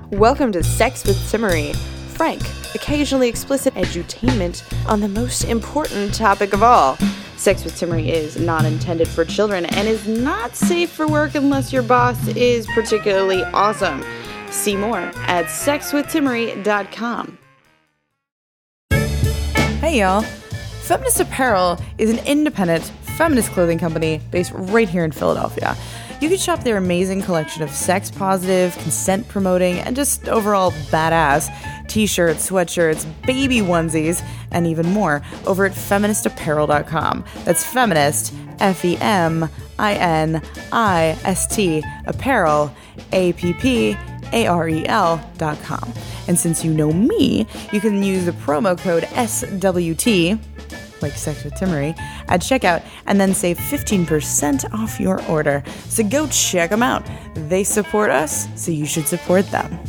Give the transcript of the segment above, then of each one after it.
Welcome to Sex with Timmery, frank, occasionally explicit edutainment on the most important topic of all. Sex with Timmery is not intended for children and is not safe for work unless your boss is particularly awesome. See more at sexwithtimmery.com. Hey y'all, Feminist Apparel is an independent feminist clothing company based right here in Philadelphia. You can shop their amazing collection of sex-positive, consent-promoting, and just overall badass t-shirts, sweatshirts, baby onesies, and even more over at feministapparel.com. That's feminist, Feminist, apparel, APPAREL.com. And since you know me, you can use the promo code SWT, like Sex with Timmery, at checkout and then save 15% off your order. So go check them out. They support us, so you should support them.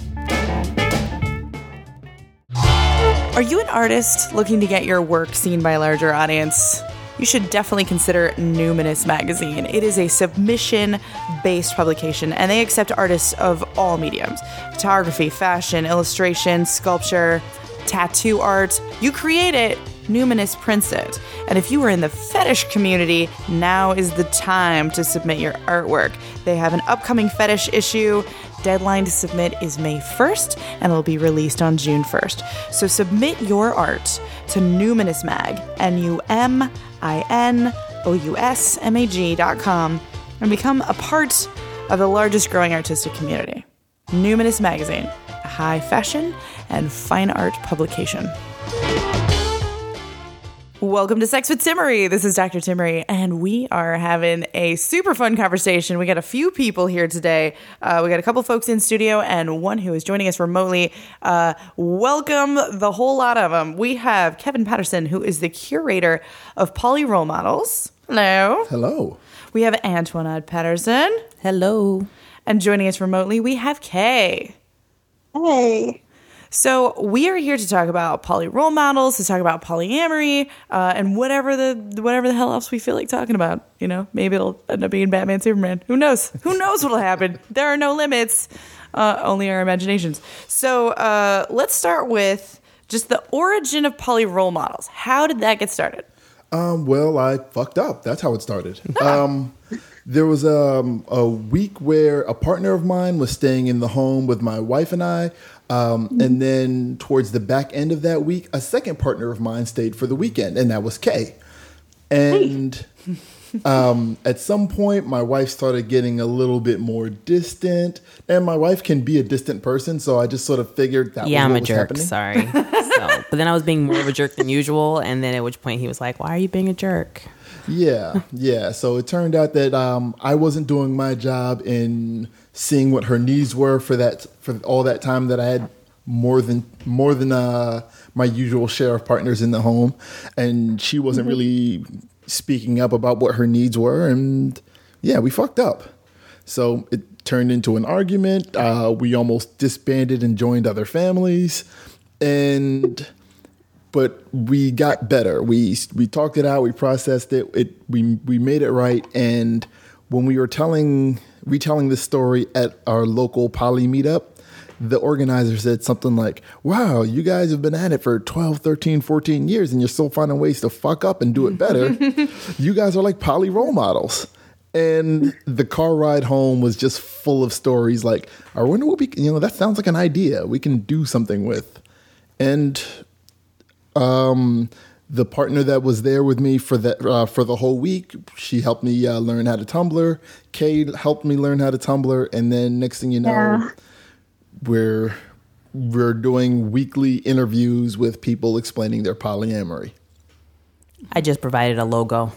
Are you an artist looking to get your work seen by a larger audience? You should definitely consider Numinous Magazine. It is a submission-based publication, and they accept artists of all mediums: photography, fashion, illustration, sculpture, tattoo art. You create it, Numinous prints it. And if you are in the fetish community, now is the time to submit your artwork. They have an upcoming fetish issue. Deadline to submit is May 1st, and it'll be released on June 1st. So submit your art to Numinous Mag, NUMINOUSMAG.com, and become a part of the largest growing artistic community. Numinous Magazine, a high fashion and fine art publication. Welcome to Sex with Timmery. This is Dr. Timmery, and we are having a super fun conversation. We got a few people here today. We got a couple folks in studio and one who is joining us remotely. Welcome the whole lot of them. We have Kevin Patterson, who is the curator of Poly Role Models. Hello. Hello. We have Antoinette Patterson. Hello. And joining us remotely, we have Kay. Hey. So we are here to talk about poly role models, to talk about polyamory, and whatever the hell else we feel like talking about. You know, maybe it'll end up being Batman, Superman. Who knows? Who knows what'll happen? There are no limits, only our imaginations. So let's start with just the origin of poly role models. How did that get started? Well, I fucked up. That's how it started. There was a week where a partner of mine was staying in the home with my wife and I. And then towards the back end of that week, a second partner of mine stayed for the weekend, and that was Kay. And at some point, my wife started getting a little bit more distant. And my wife can be a distant person, so I just sort of figured that was what was happening. Sorry. But then I was being more of a jerk than usual, and then at which point he was like, "Why are you being a jerk?" Yeah. So it turned out that I wasn't doing my job in seeing what her needs were for all that time that I had more than my usual share of partners in the home, and she wasn't really speaking up about what her needs were, and yeah, we fucked up. So it turned into an argument. We almost disbanded and joined other families, but we got better. We talked it out. We processed it. We made it right. And when we were retelling this story at our local poly meetup, the organizer said something like, "Wow, you guys have been at it for 12, 13, 14 years and you're still finding ways to fuck up and do it better. You guys are like poly role models." And the car ride home was just full of stories like, "I wonder what that sounds like an idea we can do something with." And the partner that was there with me for the whole week, she helped me learn how to Tumblr. Kay helped me learn how to Tumblr, and then next thing you know, we're doing weekly interviews with people explaining their polyamory. I just provided a logo.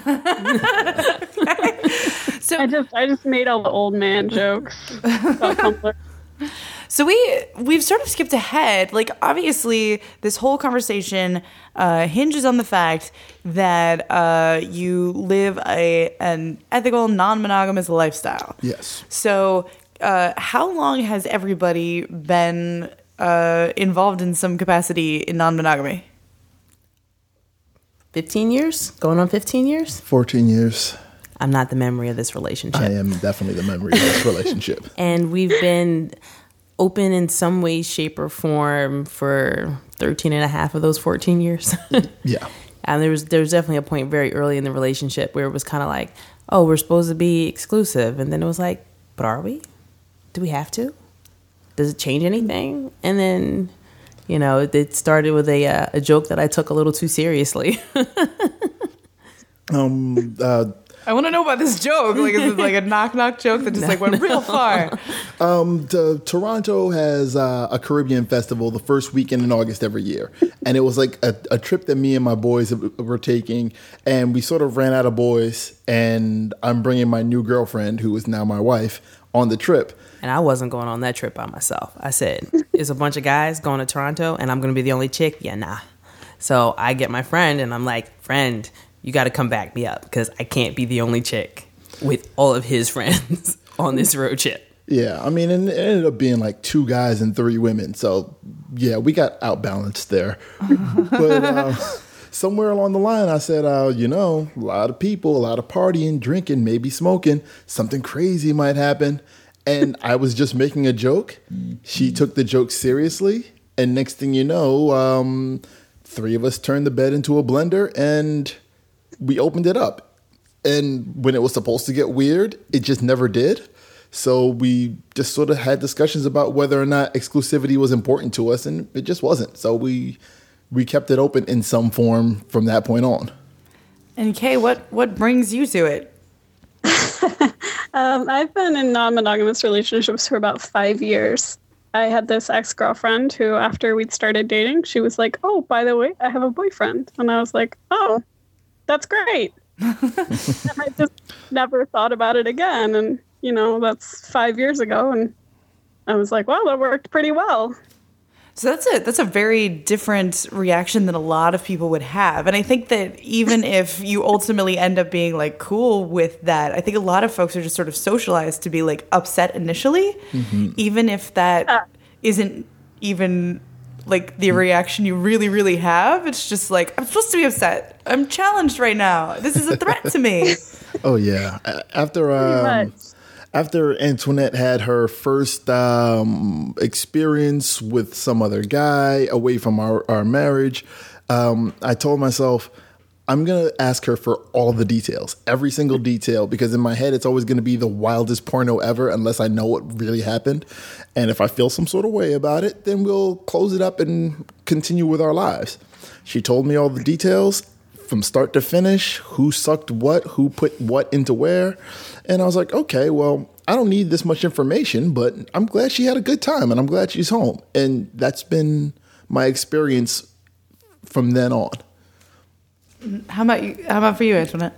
So I just made all the old man jokes about Tumblr. So we've sort of skipped ahead. Like, obviously, this whole conversation hinges on the fact that you live an ethical, non-monogamous lifestyle. Yes. So how long has everybody been involved in some capacity in non-monogamy? 15 years? Going on 15 years? 14 years. I'm not the memory of this relationship. I am definitely the memory of this relationship. And we've been open in some way, shape, or form for 13 and a half of those 14 years. Yeah. And there was definitely a point very early in the relationship where it was kind of like, oh, we're supposed to be exclusive. And then it was like, but are we? Do we have to? Does it change anything? And then, you know, it started with a joke that I took a little too seriously. I want to know about this joke. Like, is it like a knock-knock joke that just like went real far? Toronto has a Caribbean festival the first weekend in August every year. And it was like a trip that me and my boys were taking. And we sort of ran out of boys. And I'm bringing my new girlfriend, who is now my wife, on the trip. And I wasn't going on that trip by myself. I said, it's a bunch of guys going to Toronto and I'm going to be the only chick? Yeah, nah. So I get my friend and I'm like, friend, you got to come back me up because I can't be the only chick with all of his friends on this road trip. Yeah, I mean, and it ended up being like 2 guys and 3 women. So, yeah, we got outbalanced there. But somewhere along the line, I said, you know, a lot of people, a lot of partying, drinking, maybe smoking. Something crazy might happen. And I was just making a joke. She took the joke seriously. And next thing you know, 3 of us turned the bed into a blender and we opened it up. And when it was supposed to get weird, it just never did. So we just sort of had discussions about whether or not exclusivity was important to us, and it just wasn't. So we kept it open in some form from that point on. And Kay, what brings you to it? I've been in non-monogamous relationships for about 5 years. I had this ex-girlfriend who, after we'd started dating, she was like, oh, by the way, I have a boyfriend. And I was like, oh, that's great. And I just never thought about it again. And, you know, that's 5 years ago. And I was like, well, that worked pretty well. So that's a very different reaction than a lot of people would have. And I think that even if you ultimately end up being like cool with that, I think a lot of folks are just sort of socialized to be like upset initially, even if that isn't even like the reaction you really, really have. It's just like, I'm supposed to be upset. I'm challenged right now. This is a threat to me. Oh, yeah. After Antoinette had her first experience with some other guy away from our marriage, I told myself, I'm going to ask her for all the details, every single detail, because in my head, it's always going to be the wildest porno ever unless I know what really happened. And if I feel some sort of way about it, then we'll close it up and continue with our lives. She told me all the details from start to finish, who sucked what, who put what into where. And I was like, okay, well, I don't need this much information, but I'm glad she had a good time and I'm glad she's home. And that's been my experience from then on. How about you? How about for you, Antoinette?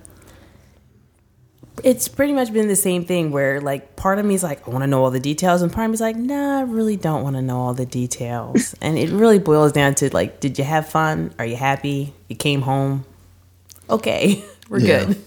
It's pretty much been the same thing where like part of me is like, I want to know all the details. And part of me is like, nah, I really don't want to know all the details. And it really boils down to like, did you have fun? Are you happy? You came home? Okay, we're good.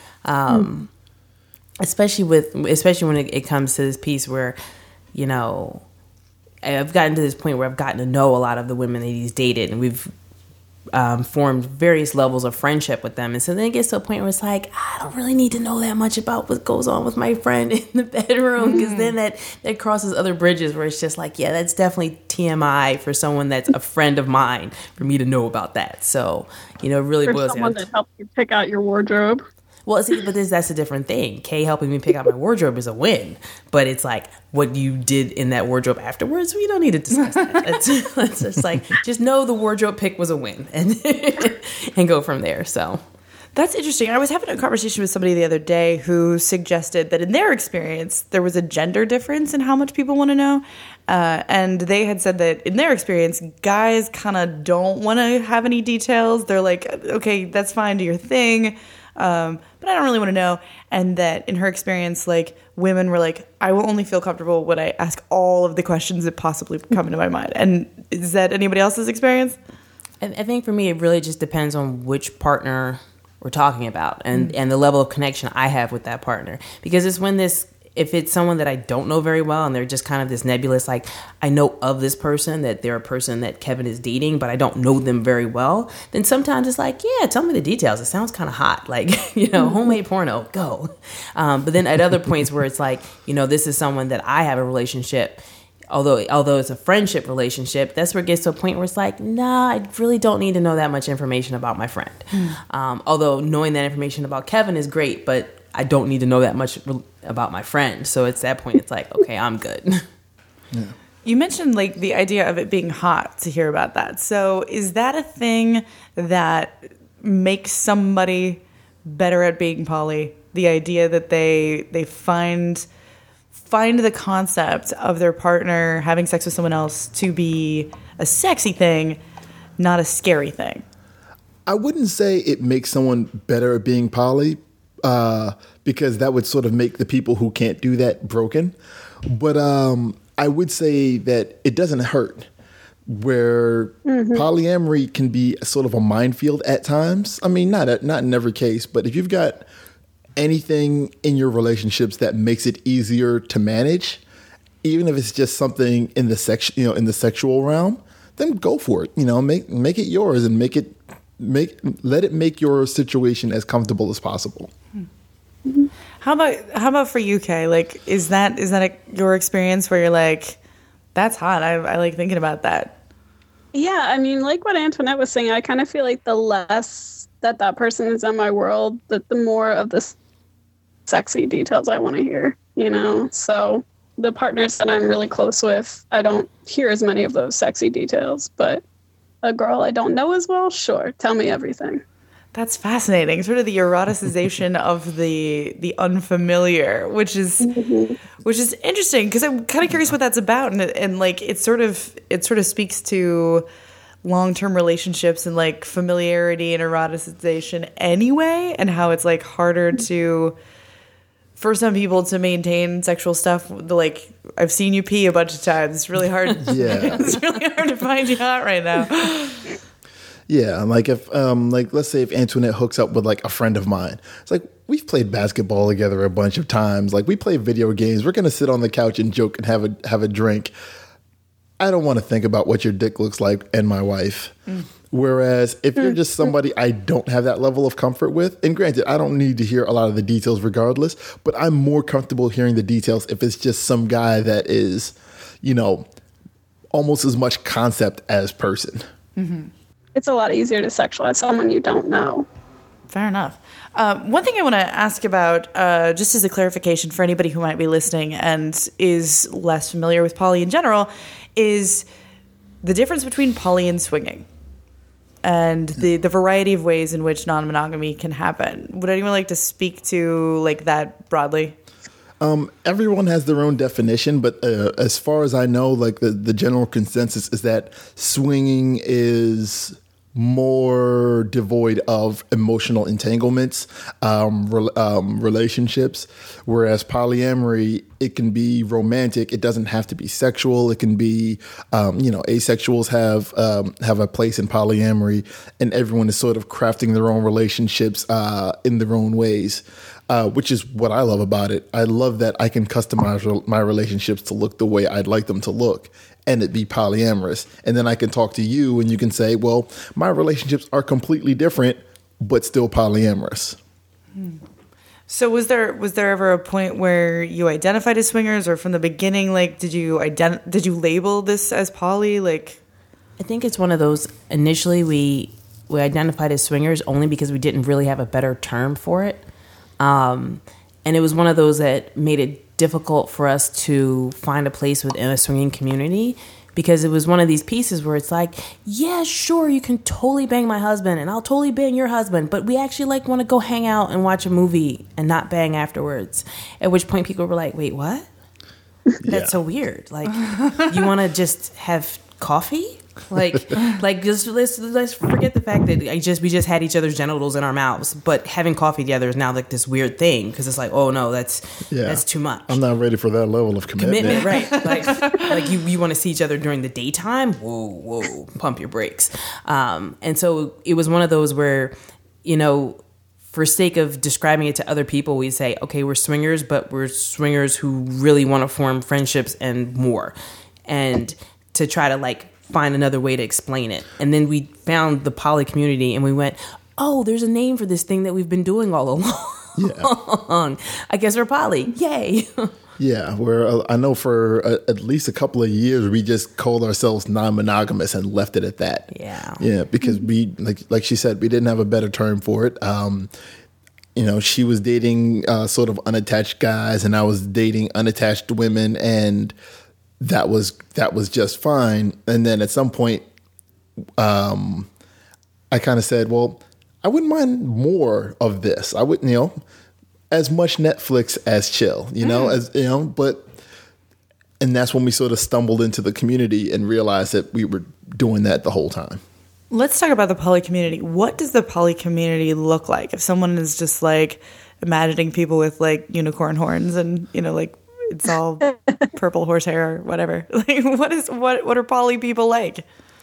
Especially when it comes to this piece where, you know, I've gotten to this point where I've gotten to know a lot of the women that he's dated, and we've formed various levels of friendship with them. And so then it gets to a point where it's like, I don't really need to know that much about what goes on with my friend in the bedroom, because then that crosses other bridges where it's just like, yeah, that's definitely TMI for someone that's a friend of mine for me to know about that. So, you know, it really boils down to someone that helped you pick out your wardrobe. Well, see, but that's a different thing. Kay helping me pick out my wardrobe is a win. But it's like what you did in that wardrobe afterwards, we don't need to discuss that. Let's just like, just know the wardrobe pick was a win and go from there. So that's interesting. I was having a conversation with somebody the other day who suggested that in their experience, there was a gender difference in how much people want to know. And they had said that in their experience, guys kind of don't want to have any details. They're like, okay, that's fine, do your thing. But I don't really want to know. And that in her experience, like women were like, I will only feel comfortable when I ask all of the questions that possibly come into my mind. And is that anybody else's experience? I think for me, it really just depends on which partner we're talking about and the level of connection I have with that partner. Because it's when if it's someone that I don't know very well and they're just kind of this nebulous, like I know of this person, that they're a person that Kevin is dating, but I don't know them very well, then sometimes it's like, yeah, tell me the details. It sounds kind of hot. Like, you know, homemade porno, go. But then at other points where it's like, you know, this is someone that I have a relationship although it's a friendship relationship, that's where it gets to a point where it's like, nah, I really don't need to know that much information about my friend. Although knowing that information about Kevin is great, but I don't need to know that much about my friend. So it's that point, it's like, okay, I'm good. Yeah. You mentioned like the idea of it being hot to hear about that. So is that a thing that makes somebody better at being poly? The idea that they find the concept of their partner having sex with someone else to be a sexy thing, not a scary thing. I wouldn't say it makes someone better at being poly, because that would sort of make the people who can't do that broken. But I would say that it doesn't hurt, where polyamory can be sort of a minefield at times. I mean, not in every case, but if you've got anything in your relationships that makes it easier to manage, even if it's just something in the sexual realm, then go for it. Make it yours and let it make your situation as comfortable as possible. How about for you, Kay? Like, is that your experience where you're like, that's hot? I like thinking about that. Yeah, I mean, like what Antoinette was saying, I kind of feel like the less that person is in my world, that the more of the sexy details I want to hear, So the partners that I'm really close with, I don't hear as many of those sexy details, but a girl I don't know as well, sure, tell me everything. That's fascinating. Sort of the eroticization of the unfamiliar, which is interesting, because I'm kind of curious what that's about, and like it sort of speaks to long-term relationships and like familiarity and eroticization anyway, and how it's like harder to, for some people, to maintain sexual stuff. Like, I've seen you pee a bunch of times. It's really hard. Yeah. It's really hard to find you hot right now. Yeah, like if let's say if Antoinette hooks up with like a friend of mine, it's like we've played basketball together a bunch of times. Like we play video games. We're gonna sit on the couch and joke and have a drink. I don't want to think about what your dick looks like and my wife. Whereas if you're just somebody I don't have that level of comfort with, and granted, I don't need to hear a lot of the details regardless, but I'm more comfortable hearing the details if it's just some guy that is, almost as much concept as person. Mm-hmm. It's a lot easier to sexualize someone you don't know. Fair enough. One thing I want to ask about, just as a clarification for anybody who might be listening and is less familiar with poly in general, is the difference between poly and swinging, and the variety of ways in which non-monogamy can happen. Would anyone like to speak to like that broadly? Everyone has their own definition, but as far as I know, like the general consensus is that swinging is more devoid of emotional entanglements, relationships, whereas polyamory, it can be romantic. It doesn't have to be sexual. It can be, asexuals have a place in polyamory, and everyone is sort of crafting their own relationships in their own ways. Which is what I love about it. I love that I can customize my relationships to look the way I'd like them to look, and it be polyamorous. And then I can talk to you and you can say, well, my relationships are completely different, but still polyamorous. So was there ever a point where you identified as swingers, or from the beginning, like, did you label this as poly? Like, I think it's one of those, initially we identified as swingers only because we didn't really have a better term for it. And it was one of those that made it difficult for us to find a place within a swinging community, because it was one of these pieces where it's like, yeah, sure, you can totally bang my husband and I'll totally bang your husband, but we actually like want to go hang out and watch a movie and not bang afterwards. At which point people were like, wait, what? That's so weird. Like, you want to just have coffee? Like just let's forget the fact that we just had each other's genitals in our mouths, but having coffee together is now like this weird thing, because it's like, oh no, that's too much. I'm not ready for that level of commitment. Right? Like you want to see each other during the daytime? Whoa, pump your brakes. And so it was one of those where, for sake of describing it to other people, we say, okay, we're swingers, but we're swingers who really want to form friendships and more, and to try to like find another way to explain it. And then we found the poly community and we went, oh, there's a name for this thing that we've been doing all along. Yeah. I guess we're poly. Yay. Yeah, where I know for at least a couple of years we just called ourselves non-monogamous and left it at that. Yeah, because we like she said, we didn't have a better term for it. She was dating sort of unattached guys, and I was dating unattached women, and that was just fine. And then at some point, I kind of said, well, I wouldn't mind more of this. I wouldn't, as much Netflix as chill, and that's when we sort of stumbled into the community and realized that we were doing that the whole time. Let's talk about the poly community. What does the poly community look like? If someone is just like imagining people with like unicorn horns and, like it's all purple horsehair or whatever. Like what are poly people like?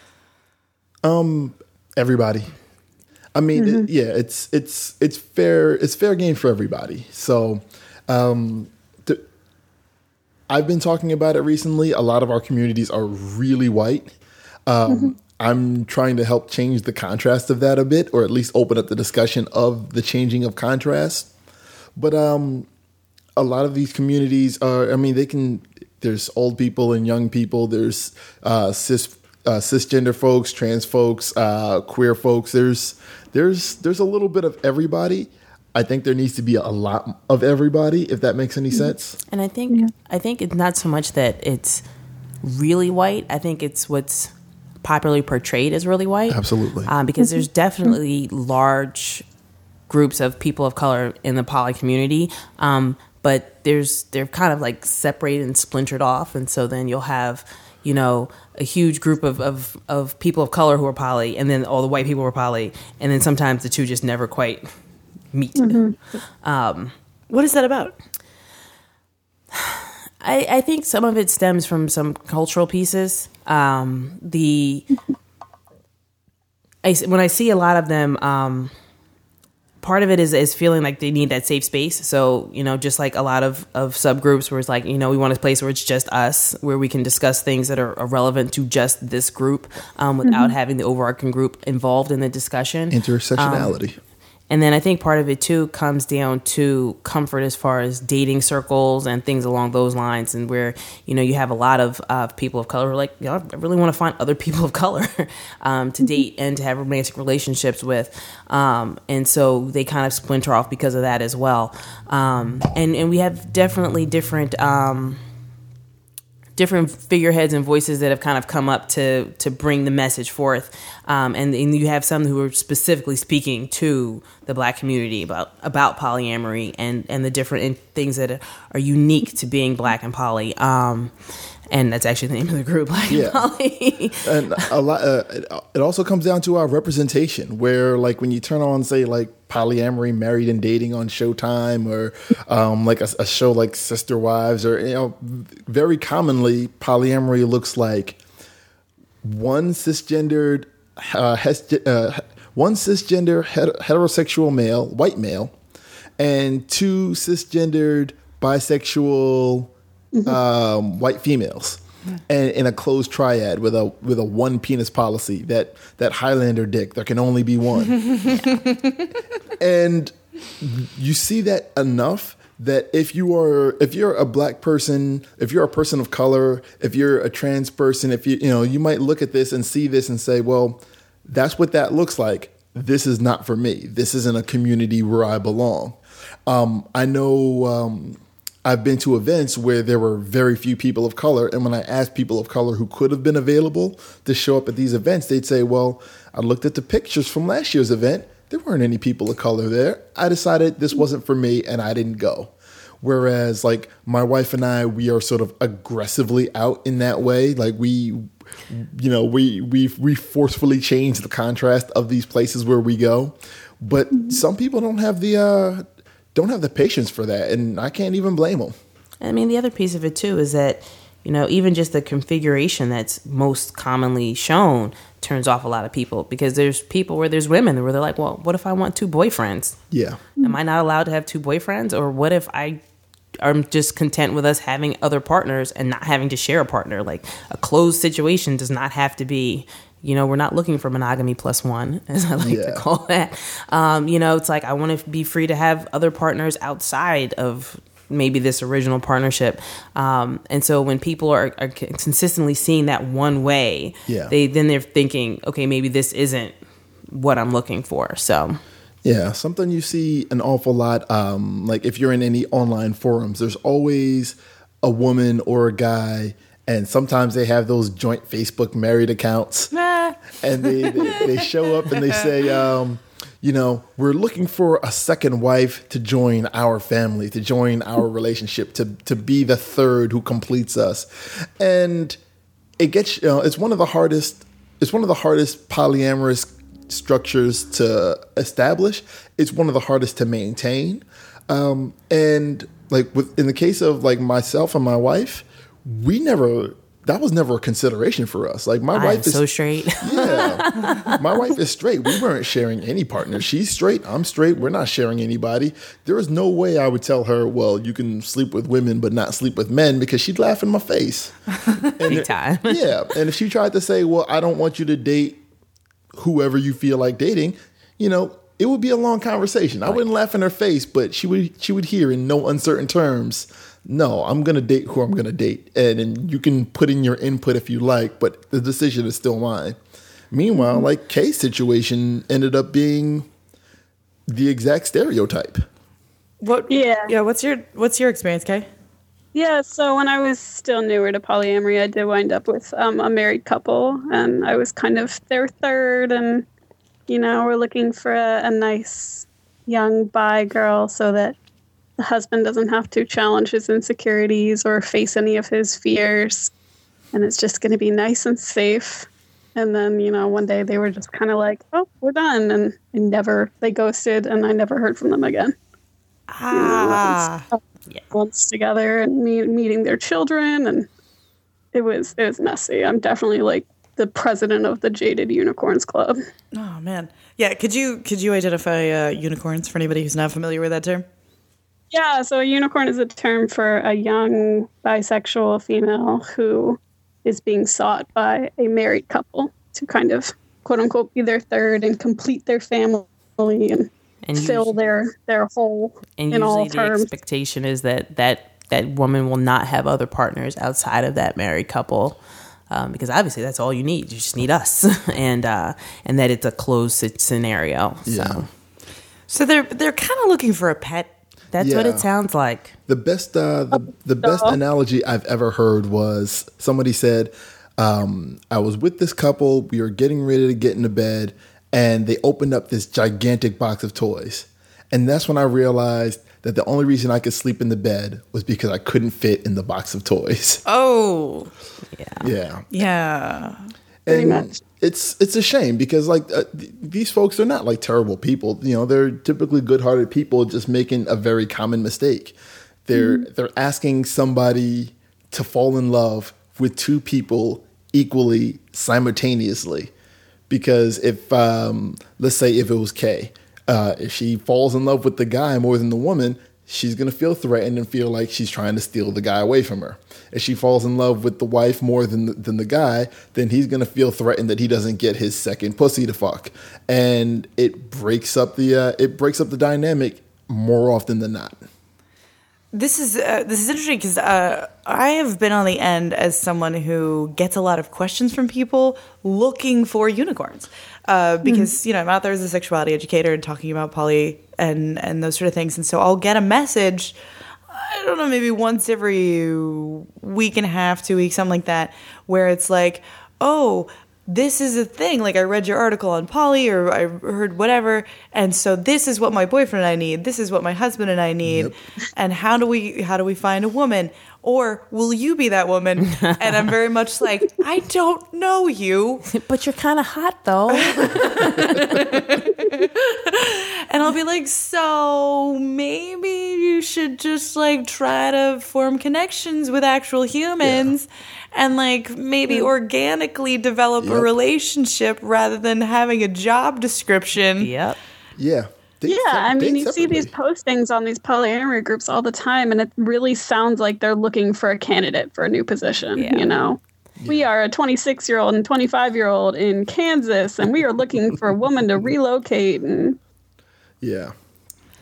Everybody. I mean, it's fair game for everybody. So, I've been talking about it recently. A lot of our communities are really white. I'm trying to help change the contrast of that a bit, or at least open up the discussion of the changing of contrast. But a lot of these communities are, there's old people and young people. There's cisgender folks, trans folks, queer folks. There's a little bit of everybody. I think there needs to be a lot of everybody, if that makes any sense. And I think it's not so much that it's really white. I think it's what's popularly portrayed as really white. Absolutely. Because there's definitely large groups of people of color in the poly community. But they're kind of like separated and splintered off. And so then you'll have, a huge group of people of color who are poly, and then all the white people who are poly. And then sometimes the two just never quite meet. What is that about? I think some of it stems from some cultural pieces. When I see a lot of them, part of it is feeling like they need that safe space. So, just like a lot of subgroups where it's like, we want a place where it's just us, where we can discuss things that are relevant to just this group without having the overarching group involved in the discussion. Intersectionality. And then I think part of it, too, comes down to comfort as far as dating circles and things along those lines, and where, you have a lot of people of color who are like, I really want to find other people of color to date and to have romantic relationships with. And so they kind of splinter off because of that as well. And we have definitely different figureheads and voices that have kind of come up to bring the message forth. And you have some who are specifically speaking to the Black community about polyamory and the different things that are unique to being Black and poly. And that's actually the name of the group, Black and Poly. And a lot. It also comes down to our representation, where like when you turn on, say, like polyamory, Married and Dating on Showtime, or like a show like Sister Wives, or very commonly polyamory looks like one cisgendered heterosexual male, white male, and two cisgendered bisexual white females, and in a closed triad with a one penis policy, that Highlander dick, there can only be one. And you see that enough that if you're a Black person, if you're a person of color, if you're a trans person, if you might look at this and see this and say, well, that's what that looks like. This is not for me. This isn't a community where I belong. I know I've been to events where there were very few people of color, and when I asked people of color who could have been available to show up at these events, they'd say, well, I looked at the pictures from last year's event. There weren't any people of color there. I decided this wasn't for me, and I didn't go. Whereas, like, my wife and I, we are sort of aggressively out in that way. Like, we forcefully change the contrast of these places where we go. But some people don't have the patience for that, and I can't even blame them. I mean, the other piece of it too is that, even just the configuration that's most commonly shown turns off a lot of people, because there's people where there's women where they're like, well, what if I want two boyfriends? Yeah. Am I not allowed to have two boyfriends? Or what if I'm just content with us having other partners and not having to share a partner? Like, a closed situation does not have to be, we're not looking for monogamy plus one, as I like to call that. It's like, I want to be free to have other partners outside of maybe this original partnership. And so when people are consistently seeing that one way, they're thinking, okay, maybe this isn't what I'm looking for. So yeah, something you see an awful lot. Like if you're in any online forums, there's always a woman or a guy, and sometimes they have those joint Facebook married accounts, and they show up and they say, we're looking for a second wife to join our family, to join our relationship, to be the third who completes us. And it gets, it's one of the hardest polyamorous structures to establish. It's one of the hardest to maintain. And like in the case of like myself and my wife, that was never a consideration for us. Like my wife is so straight. Yeah. My wife is straight. We weren't sharing any partners. She's straight. I'm straight. We're not sharing anybody. There is no way I would tell her, well, you can sleep with women, but not sleep with men, because she'd laugh in my face. Big time. Yeah. And if she tried to say, well, I don't want you to date whoever you feel like dating, it would be a long conversation. I wouldn't laugh in her face, but she would hear in no uncertain terms, no, I'm going to date who I'm going to date. And you can put in your input if you like, but the decision is still mine. Meanwhile, like Kay's situation ended up being the exact stereotype. What's your experience, Kay? Yeah, so when I was still newer to polyamory, I did wind up with a married couple, and I was kind of their third, and, we're looking for a nice young bi girl so that the husband doesn't have to challenge his insecurities or face any of his fears, and it's just going to be nice and safe. And then, one day they were just kind of like, oh, we're done, and they ghosted, and I never heard from them again. Months together and meeting their children, and it was messy. I'm definitely like the president of the Jaded Unicorns Club. Oh man, yeah. Could you identify unicorns for anybody who's not familiar with that term? Yeah, so a unicorn is a term for a young bisexual female who is being sought by a married couple to kind of quote unquote be their third and complete their family and fill their hole in all terms. And usually the expectation is that woman will not have other partners outside of that married couple, because obviously that's all you need. You just need us, and that it's a closed scenario. Yeah. So they're kind of looking for a pet. That's what it sounds like. The best analogy I've ever heard was somebody said, I was with this couple. We were getting ready to get into bed, and they opened up this gigantic box of toys. And that's when I realized that the only reason I could sleep in the bed was because I couldn't fit in the box of toys. Oh. Yeah. Yeah. And it's a shame because these folks are not like terrible people. They're typically good-hearted people just making a very common mistake. They're asking somebody to fall in love with two people equally simultaneously. Because if, let's say if it was Kay, if she falls in love with the guy more than the woman, she's going to feel threatened and feel like she's trying to steal the guy away from her. If she falls in love with the wife more than the guy, then he's going to feel threatened that he doesn't get his second pussy to fuck. And it breaks up the dynamic more often than not. This is interesting because I have been on the end as someone who gets a lot of questions from people looking for unicorns because I'm out there as a sexuality educator and talking about poly and those sort of things, and so I'll get a message, I don't know, maybe once every week and a half, 2 weeks, something like that, where it's like, oh, this is a thing. Like, I read your article on poly, or I heard whatever, and so this is what my boyfriend and I need. This is what my husband and I need. Yep. And how do we find a woman? Or will you be that woman? And I'm very much like, I don't know you, but you're kind of hot though. And I'll be like, so maybe you should just like try to form connections with actual humans. Yeah. And like maybe organically develop a relationship rather than having a job description. Yep. Yeah. I mean, you see these postings on these polyamory groups all the time, and it really sounds like they're looking for a candidate for a new position, Yeah. We are a 26-year-old and 25-year-old in Kansas, and we are looking for a woman to relocate. And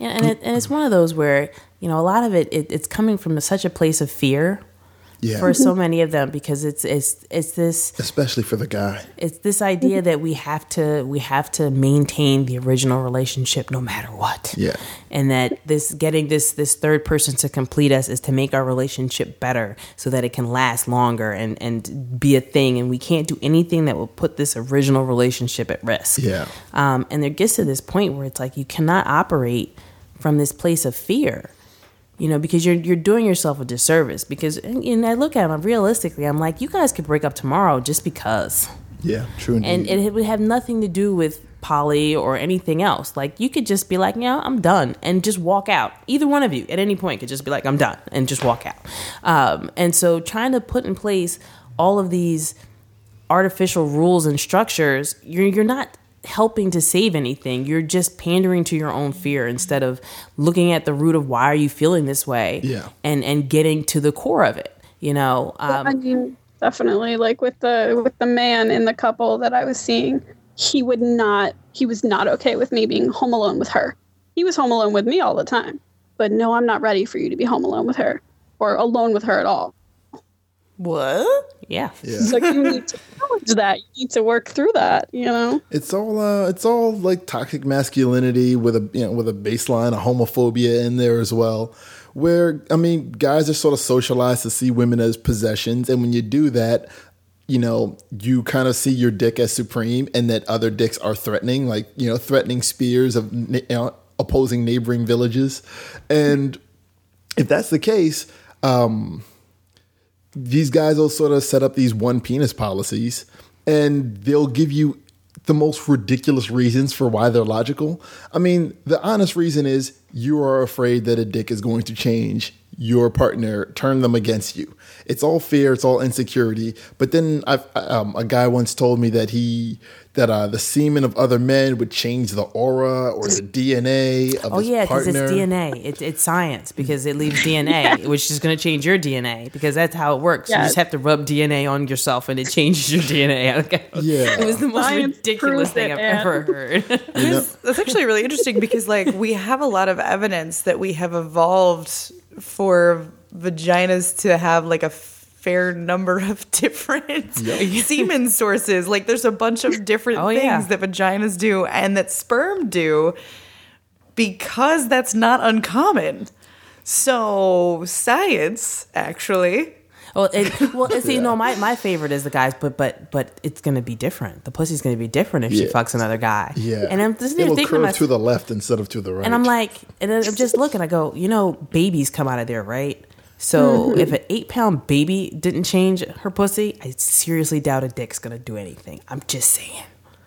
Yeah, and it's one of those where, a lot of it's coming from such a place of fear for so many of them, because it's this, especially for the guy. It's this idea that we have to maintain the original relationship no matter what. Yeah. And that getting this third person to complete us is to make our relationship better so that it can last longer and be a thing, and we can't do anything that will put this original relationship at risk. Yeah. And there gets to this point where it's like you cannot operate from this place of fear. Because you're doing yourself a disservice. Because, and I look at them realistically, I'm like, you guys could break up tomorrow just because. Yeah, true indeed. And it would have nothing to do with poly or anything else. Like, you could just be like, I'm done, and just walk out. Either one of you at any point could just be like, I'm done, and just walk out. And so trying to put in place all of these artificial rules and structures, you're not helping to save anything. You're just pandering to your own fear instead of looking at the root of why are you feeling this way. Yeah. And getting to the core of it. I mean, definitely, like with the man in the couple that I was seeing, he was not okay with me being home alone with her. He was home alone with me all the time, but no, I'm not ready for you to be home alone with her or alone with her at all. What? Yeah. It's like, you need to acknowledge that. You need to work through that, It's all like toxic masculinity with a baseline of homophobia in there as well. Where, guys are sort of socialized to see women as possessions, and when you do that, you kind of see your dick as supreme, and that other dicks are threatening, like, threatening spears of opposing neighboring villages. And if that's the case, these guys will sort of set up these one penis policies, and they'll give you the most ridiculous reasons for why they're logical. The honest reason is you are afraid that a dick is going to change your partner, turn them against you. It's all fear, it's all insecurity. But then a guy once told me that the semen of other men would change the aura or the DNA of his partner. Because it's DNA. It's science, because it leaves DNA, which is going to change your DNA, because that's how it works. Yeah. You just have to rub DNA on yourself and it changes your DNA. Yeah. It was the most Science ridiculous proves thing it, I've Anne. ever heard. That's actually really interesting, because we have a lot of evidence that we have evolved for vaginas to have a fair number of different semen sources. There's a bunch of different things that vaginas do and that sperm do, because that's not uncommon. So science, actually. My favorite is the guys, but it's going to be different. The pussy's going to be different if she fucks another guy. Yeah. And I'm just It'll thinking curve to the left instead of to the right. and I'm like, and I'm just looking, I go, babies come out of there, right? So if an 8-pound baby didn't change her pussy, I seriously doubt a dick's going to do anything. I'm just saying.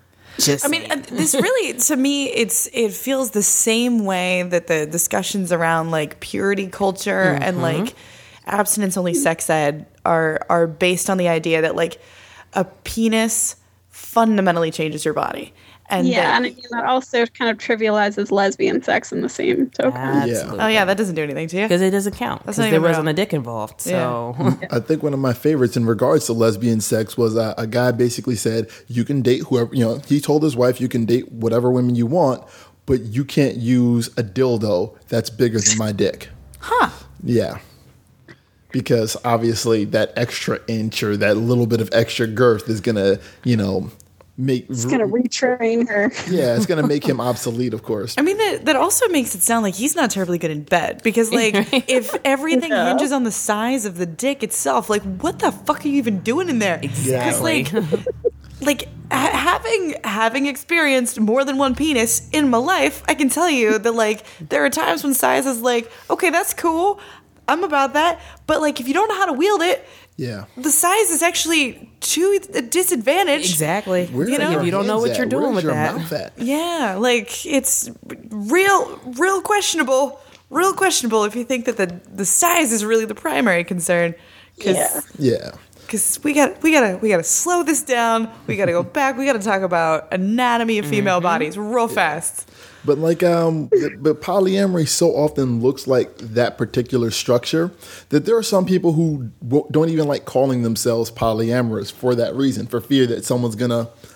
This really, to me, it feels the same way that the discussions around purity culture and abstinence only sex ed are based on the idea that a penis fundamentally changes your body. And that also kind of trivializes lesbian sex in the same token. Absolutely. Oh yeah, that doesn't do anything to you, because it doesn't count, because there wasn't a dick involved. So I think one of my favorites in regards to lesbian sex was a guy basically said, you can date whoever, he told his wife, you can date whatever women you want, but you can't use a dildo that's bigger than my dick. Huh. Yeah. Because obviously that extra inch or that little bit of extra girth is going to, It's going to retrain her. Yeah, it's going to make him obsolete, of course. That also makes it sound like he's not terribly good in bed, because if everything hinges on the size of the dick itself, what the fuck are you even doing in there? Exactly. Because having experienced more than one penis in my life, I can tell you that there are times when size is okay, that's cool, I'm about that, but if you don't know how to wield it, yeah, the size is actually to a disadvantage. Exactly. If you don't know what you're doing with that. Yeah, it's real questionable. Real questionable if you think that the size is really the primary concern. Yeah. Because we gotta slow this down. We gotta go back. We gotta talk about anatomy of female bodies real fast. But but polyamory so often looks like that particular structure that there are some people who don't even like calling themselves polyamorous for that reason, for fear that someone's gonna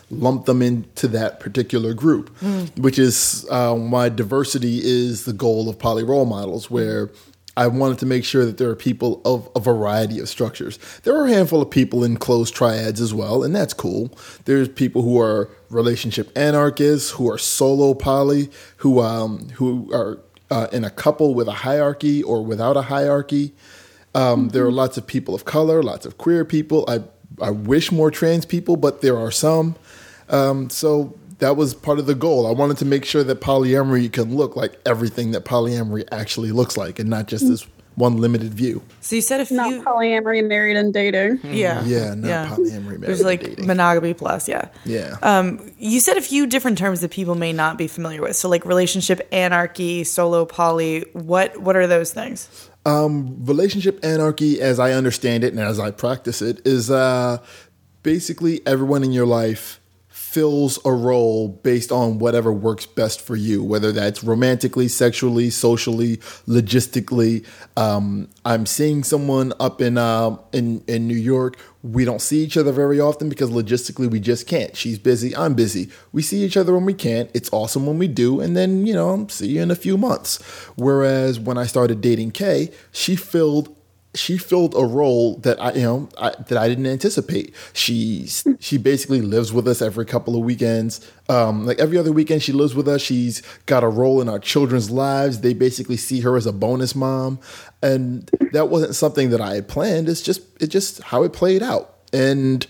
lump them into that particular group, which is why diversity is the goal of poly role models, where I wanted to make sure that there are people of a variety of structures. There are a handful of people in closed triads as well, and that's cool. There's people who are relationship anarchists, who are solo poly, who are in a couple with a hierarchy or without a hierarchy. There are lots of people of color, lots of queer people. I wish more trans people, but there are some. So that was part of the goal. I wanted to make sure that polyamory can look like everything that polyamory actually looks like, and not just this one limited view. So you said Not polyamory, married and dating. Yeah. Yeah, not polyamory. There's like dating. monogamy plus, yeah. Yeah. You said a few different terms that people may not be familiar with. So like relationship anarchy, solo poly. What are those things? Relationship anarchy, as I understand it and as I practice it, is basically everyone in your life fills a role based on whatever works best for you, whether that's romantically, sexually, socially, logistically. I'm seeing someone up in New York. We don't see each other very often because logistically we just can't. She's busy, I'm busy. We see each other when we can. It's awesome when we do, and then see you in a few months. Whereas when I started dating Kay, she filled a role that I didn't anticipate. She basically lives with us every couple of weekends. Like every other weekend, she lives with us. She's got a role in our children's lives. They basically see her as a bonus mom, and that wasn't something that I had planned. It's just how it played out. And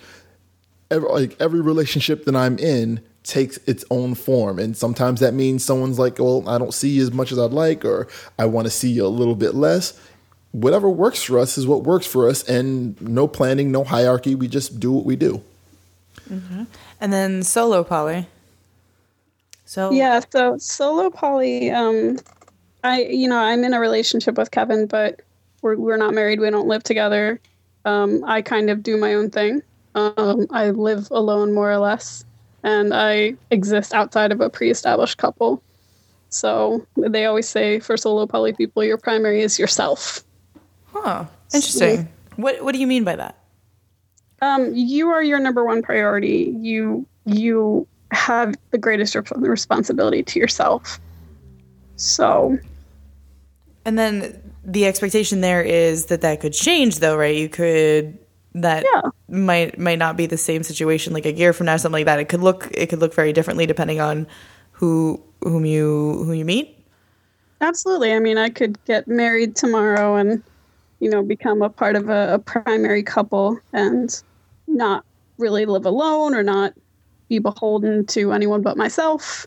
every relationship that I'm in takes its own form, and sometimes that means someone's like, "Well, I don't see you as much as I'd like," or "I want to see you a little bit less." Whatever works for us is what works for us, and no planning, no hierarchy. We just do what we do. Mm-hmm. And then solo poly. So solo poly. I'm in a relationship with Kevin, but we're not married. We don't live together. I kind of do my own thing. I live alone more or less, and I exist outside of a pre-established couple. So they always say for solo poly people, your primary is yourself. Huh. Interesting. What do you mean by that? You are your number one priority. You have the greatest responsibility to yourself. So. And then the expectation there is that could change, though, right? Might not be the same situation like a year from now, something like that. It could look very differently depending on whom you meet. Absolutely. I mean, I could get married tomorrow and become a part of a primary couple and not really live alone or not be beholden to anyone but myself.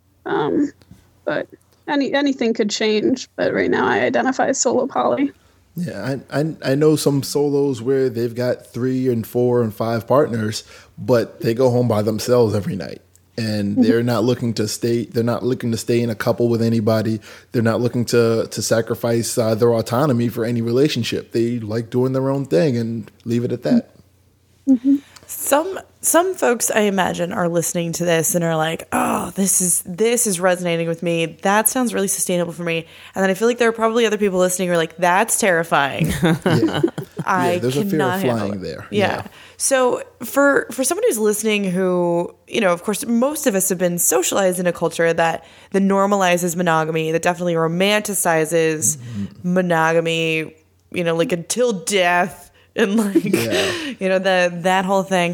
But anything could change. But right now I identify as solo poly. Yeah, I know some solos where they've got 3 and 4 and 5 partners, but they go home by themselves every night. And they're not looking to stay. They're not looking to stay in a couple with anybody. They're not looking to sacrifice their autonomy for any relationship. They like doing their own thing and leave it at that. Mm-hmm. Some folks, I imagine, are listening to this and are like, "Oh, this is resonating with me. That sounds really sustainable for me." And then I feel like there are probably other people listening who are like, "That's terrifying." There's a fear of flying there. Yeah. So for someone who's listening who, of course, most of us have been socialized in a culture that normalizes monogamy, that definitely romanticizes monogamy, like until death and that whole thing.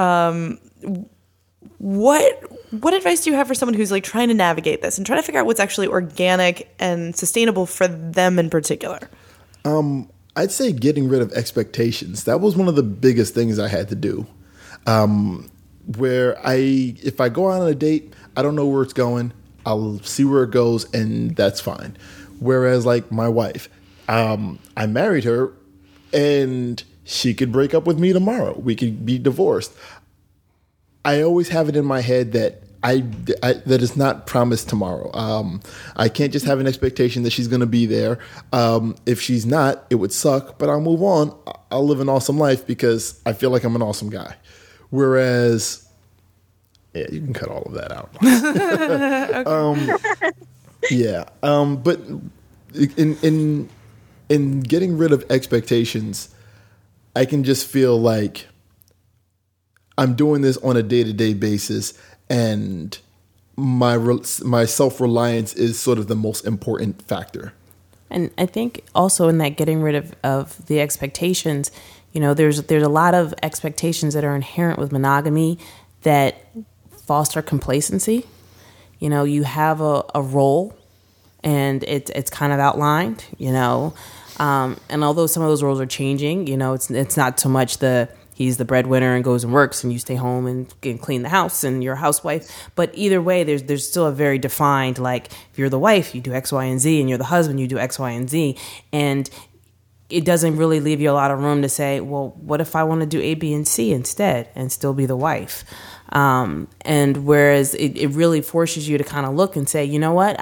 What advice do you have for someone who's like trying to navigate this and trying to figure out what's actually organic and sustainable for them in particular? I'd say getting rid of expectations. That was one of the biggest things I had to do. Where if I go on a date, I don't know where it's going. I'll see where it goes, and that's fine. Whereas like my wife, I married her, and she could break up with me tomorrow. We could be divorced. I always have it in my head that that is not promised tomorrow. I can't just have an expectation that she's going to be there. If she's not, it would suck, but I'll move on. I'll live an awesome life because I feel like I'm an awesome guy. Whereas, yeah, you can cut all of that out. But in getting rid of expectations, I can just feel like I'm doing this on a day-to-day basis, and my self-reliance is sort of the most important factor. And I think also in that getting rid of the expectations, there's a lot of expectations that are inherent with monogamy that foster complacency. You have a role, and it's kind of outlined, and although some of those roles are changing, it's not so much he's the breadwinner and goes and works, and you stay home and clean the house and you're a housewife. But either way, there's still a very defined, like, if you're the wife, you do X, Y, and Z, and you're the husband, you do X, Y, and Z. And it doesn't really leave you a lot of room to say, well, what if I want to do A, B, and C instead and still be the wife? And whereas it really forces you to kind of look and say, you know what,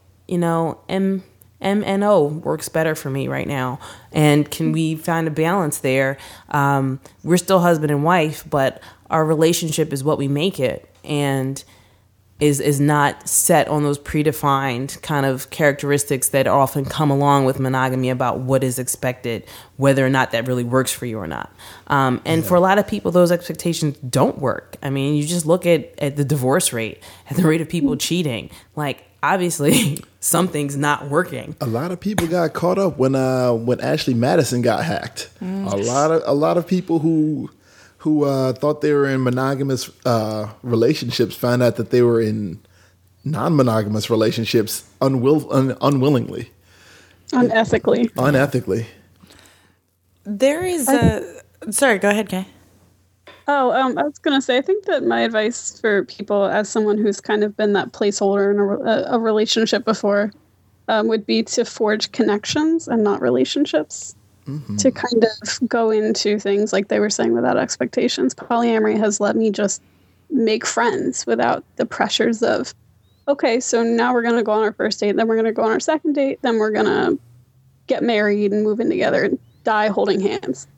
M and O works better for me right now. And can we find a balance there? We're still husband and wife, but our relationship is what we make it, and is not set on those predefined kind of characteristics that often come along with monogamy about what is expected, whether or not that really works for you or not. For a lot of people, those expectations don't work. I mean, you just look at the divorce rate, at the rate of people cheating. Like, obviously, something's not working. A lot of people got caught up when Ashley Madison got hacked. A lot of people who thought they were in monogamous relationships found out that they were in non-monogamous relationships unwillingly, unethically. There is sorry, go ahead, Kay. I was going to say, I think that my advice for people, as someone who's kind of been that placeholder in a relationship before, would be to forge connections and not relationships. Mm-hmm. To kind of go into things, like they were saying, without expectations. Polyamory has let me just make friends without the pressures of, okay, so now we're going to go on our first date, then we're going to go on our second date, then we're going to get married and move in together and die holding hands.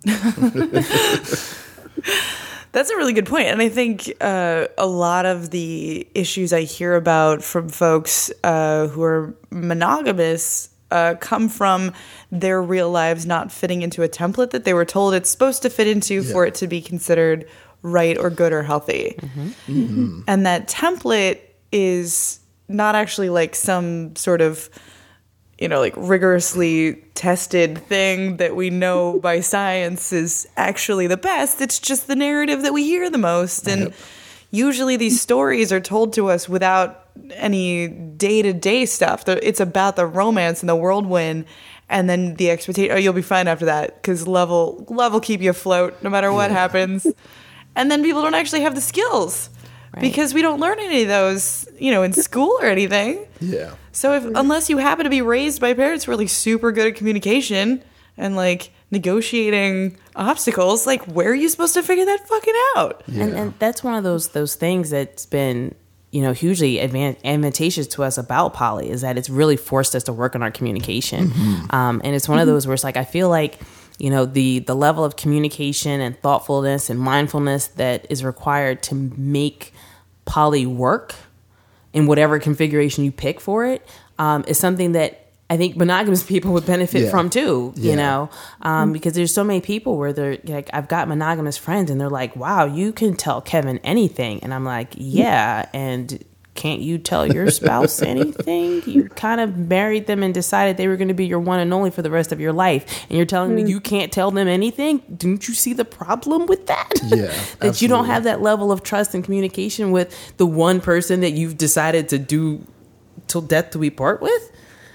That's a really good point. And I think a lot of the issues I hear about from folks who are monogamous come from their real lives not fitting into a template that they were told it's supposed to fit into for it to be considered right or good or healthy. Mm-hmm. Mm-hmm. And that template is not actually like some sort of, like rigorously tested thing that we know by science is actually the best. It's just the narrative that we hear the most. And usually these stories are told to us without any day-to-day stuff. It's about the romance and the whirlwind, and then the expectation, you'll be fine after that, because love will keep you afloat no matter what happens. And then people don't actually have the skills, because we don't learn any of those, in school or anything. Yeah. So unless you happen to be raised by parents who are like super good at communication and like negotiating obstacles, like, where are you supposed to figure that fucking out? Yeah. And that's one of those things that's been, hugely advantageous to us about poly, is that it's really forced us to work on our communication. Mm-hmm. And it's one of those where it's like, I feel like, the level of communication and thoughtfulness and mindfulness that is required to make poly work in whatever configuration you pick for it is something that I think monogamous people would benefit from too, because there's so many people where they're like, I've got monogamous friends and they're like, wow, you can tell Kevin anything. And I'm like, yeah. And can't you tell your spouse anything? You kind of married them and decided they were going to be your one and only for the rest of your life. And you're telling me you can't tell them anything? Don't you see the problem with that? Yeah, that absolutely. You don't have that level of trust and communication with the one person that you've decided to do till death do we part with?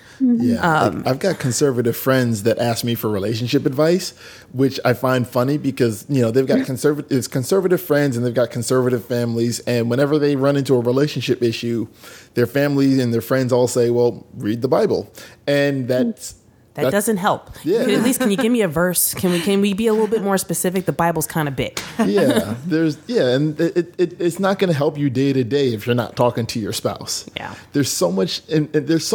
Yeah, I've got conservative friends that ask me for relationship advice, which I find funny because, they've got conservative friends and they've got conservative families. And whenever they run into a relationship issue, their family and their friends all say, well, read the Bible. And that doesn't help. Yeah. At least, can you give me a verse? Can we be a little bit more specific? The Bible's kind of big. Yeah, and it's not going to help you day to day if you're not talking to your spouse. Yeah, there's so much in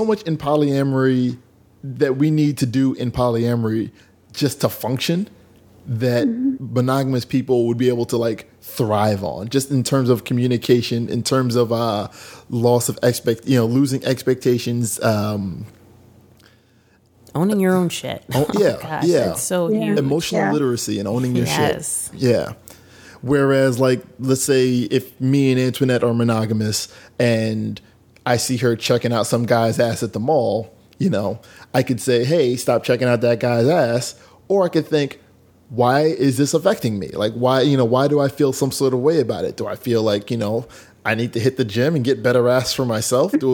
polyamory that we need to do in polyamory just to function that monogamous people would be able to like thrive on, just in terms of communication, in terms of loss of losing expectations. Owning your own shit. Oh, yeah. Gosh, it's so huge. Emotional literacy and owning your shit. Yeah. Whereas, like, let's say if me and Antoinette are monogamous and I see her checking out some guy's ass at the mall, you know, I could say, hey, stop checking out that guy's ass. Or I could think, why is this affecting me? Like, why do I feel some sort of way about it? Do I feel like, I need to hit the gym and get better ass for myself? Do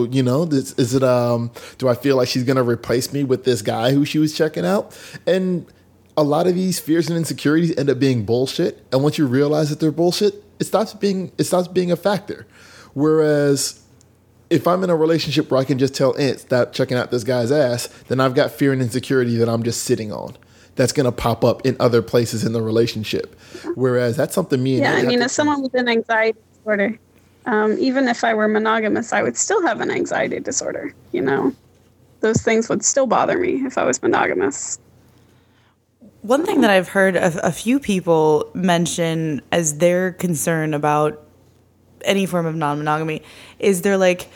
I feel like she's going to replace me with this guy who she was checking out? And a lot of these fears and insecurities end up being bullshit. And once you realize that they're bullshit, it stops being a factor. Whereas if I'm in a relationship where I can just tell Ant, stop checking out this guy's ass, then I've got fear and insecurity that I'm just sitting on. That's going to pop up in other places in the relationship. Whereas that's something me and yeah, I mean, as someone with an anxiety disorder, even if I were monogamous, I would still have an anxiety disorder. Those things would still bother me if I was monogamous. One thing that I've heard a few people mention as their concern about any form of non-monogamy is they're like,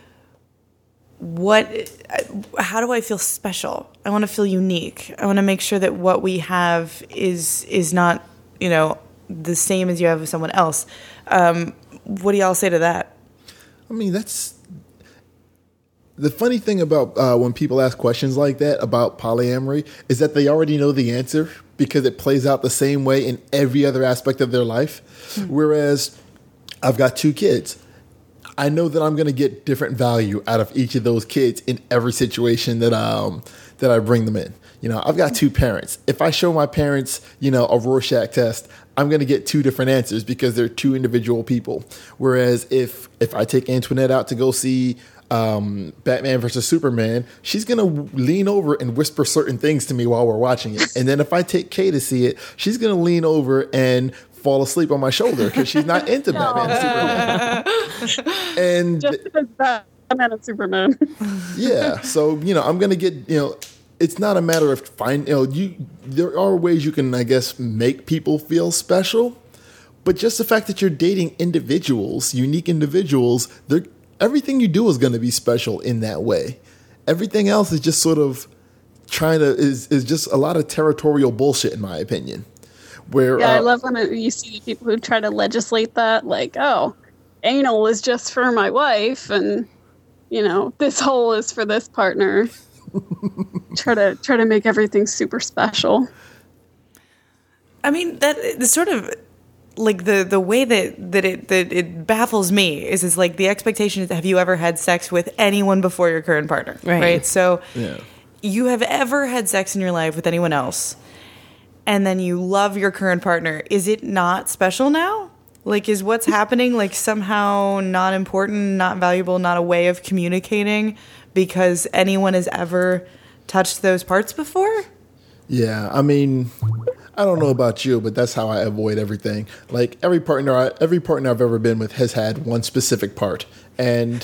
how do I feel special? I want to feel unique. I want to make sure that what we have is not, the same as you have with someone else. What do y'all say to that? I mean, that's the funny thing about when people ask questions like that about polyamory is that they already know the answer because it plays out the same way in every other aspect of their life. Whereas I've got 2 kids. I know that I'm going to get different value out of each of those kids in every situation that I bring them in. I've got 2 parents. If I show my parents, a Rorschach test, I'm going to get 2 different answers because they're 2 individual people. Whereas if I take Antoinette out to go see Batman versus Superman, she's going to lean over and whisper certain things to me while we're watching it. And then if I take Kay to see it, she's going to lean over and fall asleep on my shoulder because she's not into Batman and Superman. And just because Batman and Superman. Yeah. So, I'm going to get, it's not a matter of there are ways you can, I guess, make people feel special, but just the fact that you're dating individuals, unique individuals, everything you do is going to be special in that way. Everything else is just sort of is just a lot of territorial bullshit, in my opinion. Where I love when you see people who try to legislate that, like, oh, anal is just for my wife, and this hole is for this partner. try to make everything super special. I mean, that sort of like the way that it baffles me is like the expectation is, have you ever had sex with anyone before your current partner? Right? So you have ever had sex in your life with anyone else, and then you love your current partner. Is it not special now? Like, is what's happening like somehow not important, not valuable, not a way of communicating because anyone has ever touched those parts before? Yeah, I mean, I don't know about you, but that's how I avoid everything. Like every partner I've ever been with has had one specific part, and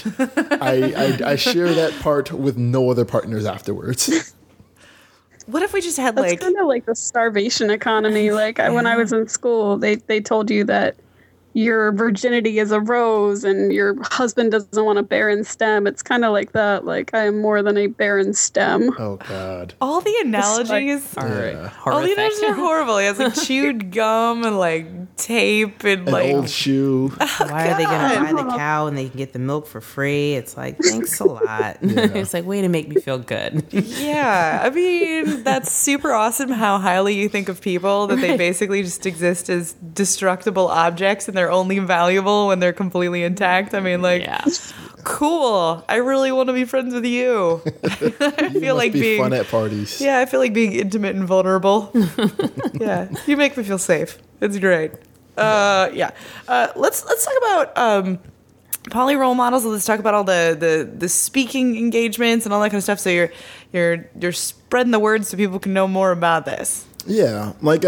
I share that part with no other partners afterwards. What if we just had That's kind of like the starvation economy. Like when I was in school, they told you that your virginity is a rose and your husband doesn't want a barren stem. It's kind of like that. Like, I am more than a barren stem. Oh, God. All the analogies are all the analogies are horrible. He has like chewed gum and like tape and like an old shoe. Why are they going to buy the cow and they can get the milk for free? It's like, thanks a lot. It's like, way to make me feel good. Yeah. I mean, that's super awesome how highly you think of people, that they basically just exist as destructible objects and they're only valuable when they're completely intact. I mean, like, cool. I really want to be friends with you. I feel like being fun at parties. Yeah, I feel like being intimate and vulnerable. Yeah, you make me feel safe. It's great. Let's talk about poly role models. Let's talk about all the speaking engagements and all that kind of stuff. So you're spreading the word so people can know more about this. Yeah, like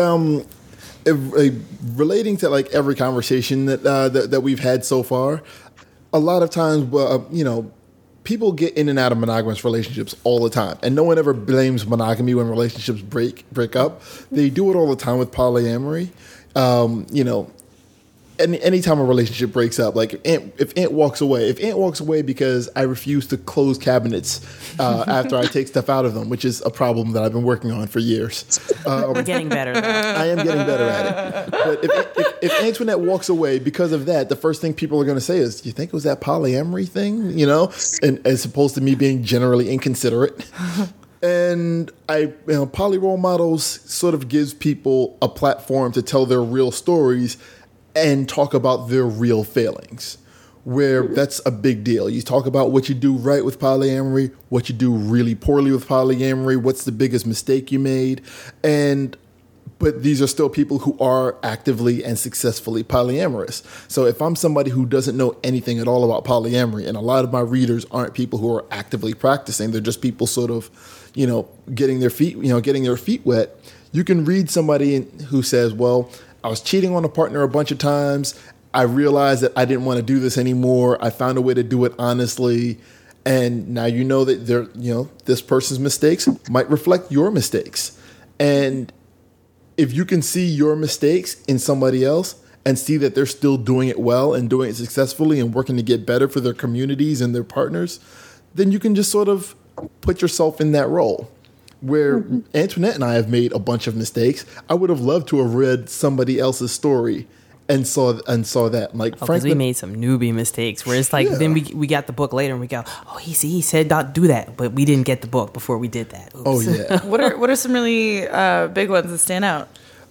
relating to like every conversation that we've had so far, a lot of times, people get in and out of monogamous relationships all the time, and no one ever blames monogamy when relationships break up. They do it all the time with polyamory. anytime a relationship breaks up, like if Aunt walks away because I refuse to close cabinets after I take stuff out of them, which is a problem that I've been working on for years. We're getting better, though. I am getting better at it. But if Antoinette walks away because of that, the first thing people are going to say is, "Do you think it was that polyamory thing?" And as opposed to me being generally inconsiderate. And Poly Role Models sort of gives people a platform to tell their real stories and talk about their real failings, where that's a big deal. You talk about what you do right with polyamory, what you do really poorly with polyamory, what's the biggest mistake you made, but these are still people who are actively and successfully polyamorous. So if I'm somebody who doesn't know anything at all about polyamory, and a lot of my readers aren't people who are actively practicing, they're just people sort of, getting their feet wet, you can read somebody who says, well, I was cheating on a partner a bunch of times. I realized that I didn't want to do this anymore. I found a way to do it honestly. And now you know that this person's mistakes might reflect your mistakes. And if you can see your mistakes in somebody else and see that they're still doing it well and doing it successfully and working to get better for their communities and their partners, then you can just sort of put yourself in that role. Where Antoinette and I have made a bunch of mistakes. I would have loved to have read somebody else's story and saw that. Like, because we made some newbie mistakes where it's like, then we got the book later and we go, oh, he said don't do that, but we didn't get the book before we did that. Oops. Oh yeah. What are some really big ones that stand out?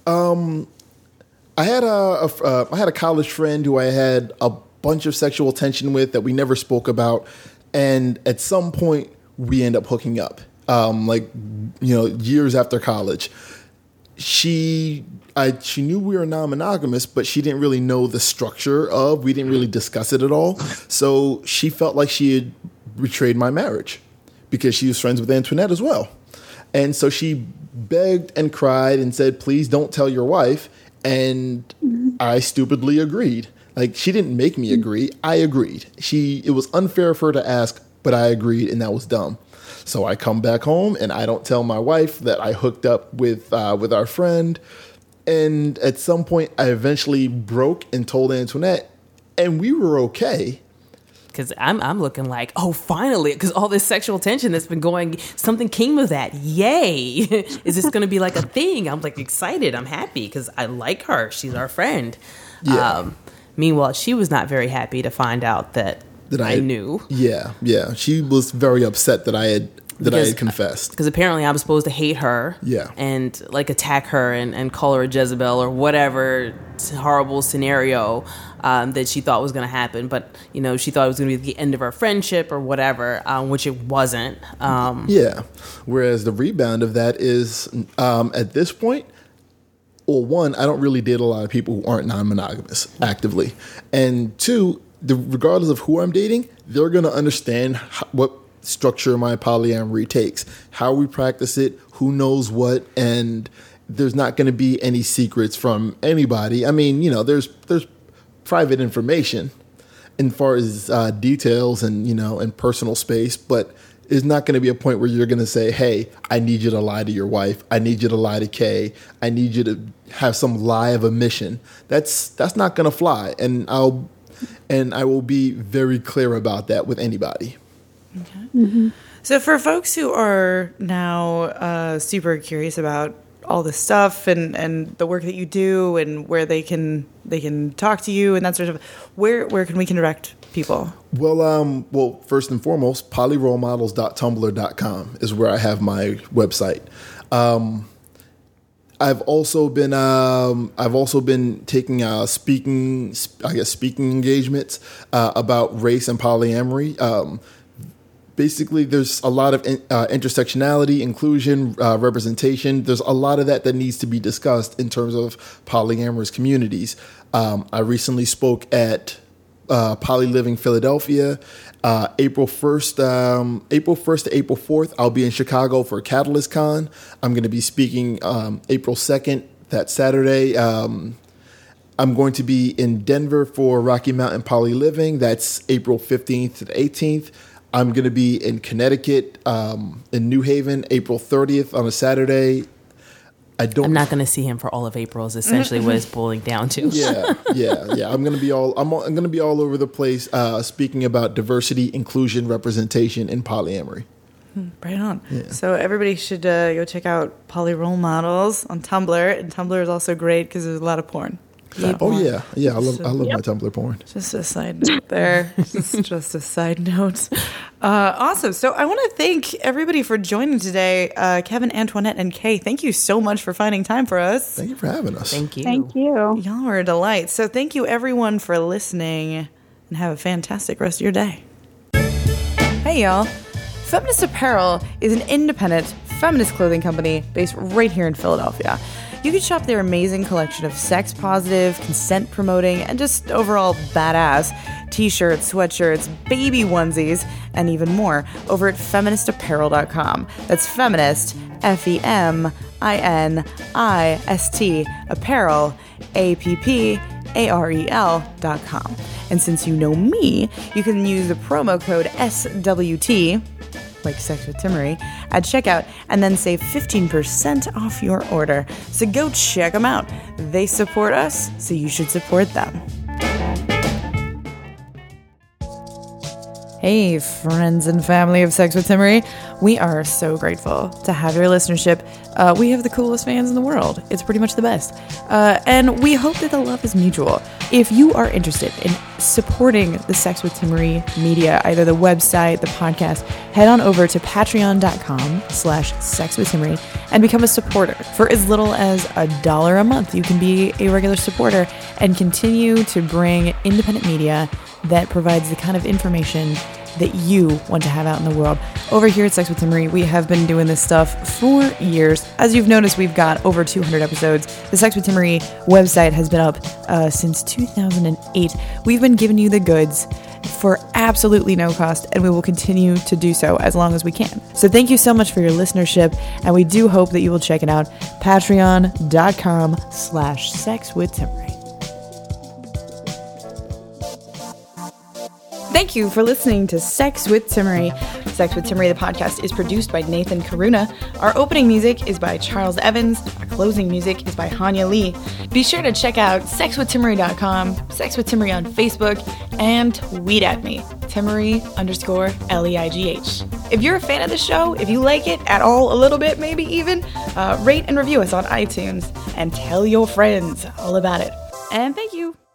I had a college friend who I had a bunch of sexual tension with that we never spoke about, and at some point we end up hooking up. Years after college, she knew we were non-monogamous, but she didn't really know the structure we didn't really discuss it at all. So she felt like she had betrayed my marriage because she was friends with Antoinette as well. And so she begged and cried and said, please don't tell your wife. And I stupidly agreed. Like, she didn't make me agree. I agreed. It was unfair for her to ask, but I agreed, and that was dumb. So I come back home and I don't tell my wife that I hooked up with our friend. And at some point, I eventually broke and told Antoinette, and we were okay. Because I'm looking like, oh, finally, because all this sexual tension that's been going, something came of that. Yay. Is this going to be like a thing? I'm like excited. I'm happy because I like her. She's our friend. Yeah. Meanwhile, she was not very happy to find out that I knew. Yeah. She was very upset that I had confessed. Because apparently I'm supposed to hate her. Yeah. And like attack her and call her a Jezebel or whatever horrible scenario that she thought was going to happen. But, she thought it was going to be the end of our friendship or whatever, which it wasn't. Yeah. Whereas the rebound of that is at this point, well, one, I don't really date a lot of people who aren't non-monogamous actively. And two, regardless of who I'm dating, they're going to understand what structure my polyamory takes, how we practice it, who knows what, and there's not going to be any secrets from anybody. I mean, there's private information as far as details and, and personal space, but it's not going to be a point where you're going to say, hey, I need you to lie to your wife. I need you to lie to Kay. I need you to have some lie of omission. That's not going to fly. And I will be very clear about that with anybody. Okay. Mm-hmm. So for folks who are now super curious about all this stuff and the work that you do and where they can talk to you and that sort of, where can we direct people? Well, first and foremost, polyrolemodels.tumblr.com is where I have my website. I've also been taking speaking engagements about race and polyamory. Basically, there's a lot of intersectionality, inclusion, representation. There's a lot of that needs to be discussed in terms of polyamorous communities. I recently spoke at Poly Living Philadelphia, April 1st to April 4th. I'll be in Chicago for Catalyst Con. I'm going to be speaking April 2nd, that Saturday. I'm going to be in Denver for Rocky Mountain Poly Living. That's April 15th to the 18th. I'm going to be in Connecticut, in New Haven, April 30th on a Saturday I'm not going to see him for all of April. Is essentially what it's boiling down to. Yeah. I'm gonna be all over the place speaking about diversity, inclusion, representation, and polyamory. Right on. Yeah. So everybody should go check out Poly Role Models on Tumblr, and Tumblr is also great because there's a lot of porn. Yeah. I love my Tumblr porn. Just a side note there. just a side note. Awesome. So I want to thank everybody for joining today. Kevin, Antoinette, and Kay, thank you so much for finding time for us. Thank you for having us. Thank you. Thank you. Y'all were a delight. So thank you everyone for listening, and have a fantastic rest of your day. Hey y'all. Feminist Apparel is an independent feminist clothing company based right here in Philadelphia. You can shop their amazing collection of sex-positive, consent-promoting, and just overall badass t-shirts, sweatshirts, baby onesies, and even more over at feministapparel.com. That's feminist, FEMINIST, apparel, APPAREL.com. And since you know me, you can use the promo code SWT, like Sex with Timmery, at checkout, and then save 15% off your order. So go check them out. They support us, so you should support them. Hey, friends and family of Sex with Timmery. We are so grateful to have your listenership. We have the coolest fans in the world. It's pretty much the best. And we hope that the love is mutual. If you are interested in supporting the Sex with Timmery media, either the website, the podcast, head on over to patreon.com/sexwithtimmery and become a supporter. For as little as $1 a month, you can be a regular supporter and continue to bring independent media that provides the kind of information that you want to have out in the world. Over here at Sex with Timmery, we have been doing this stuff for years. As you've noticed, we've got over 200 episodes. The Sex with Timmery website has been up since 2008. We've been giving you the goods for absolutely no cost, and we will continue to do so as long as we can. So thank you so much for your listenership, and we do hope that you will check it out. Patreon.com/sexwithtimmery. Thank you for listening to Sex with Timmery. Sex with Timmery, the podcast, is produced by Nathan Karuna. Our opening music is by Charles Evans. Our closing music is by Hanya Lee. Be sure to check out sexwithtimmery.com, Sex with Timmery on Facebook, and tweet at me, Timmery_LEIGH. If you're a fan of the show, if you like it at all, a little bit, maybe even, rate and review us on iTunes and tell your friends all about it. And thank you.